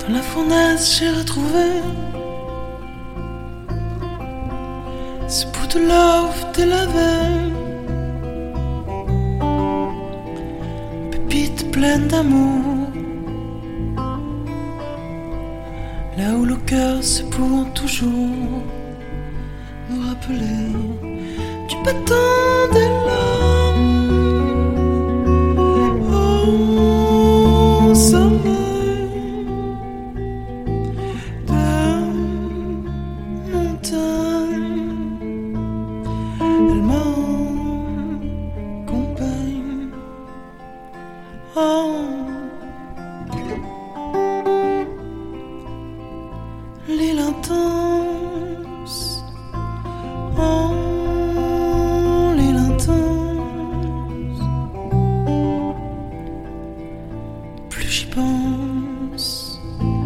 Dans la fournaise j'ai retrouvé ce bout de love délavé, pépite pleine d'amour, là où le cœur se pourront toujours nous rappeler du bâton des larmes au sommet de montagne. Elle m'accompagne. Oh, l'île intense. Oh, l'île intense. Plus j'y pense,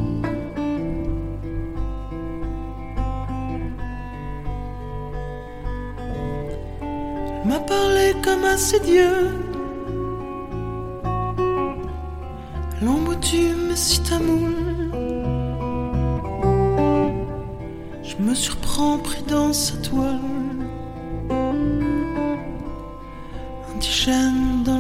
elle m'a parlé comme à ses dieux. L'ombre du messie tamoul. Je me surprends pris dans sa toile, indigène dans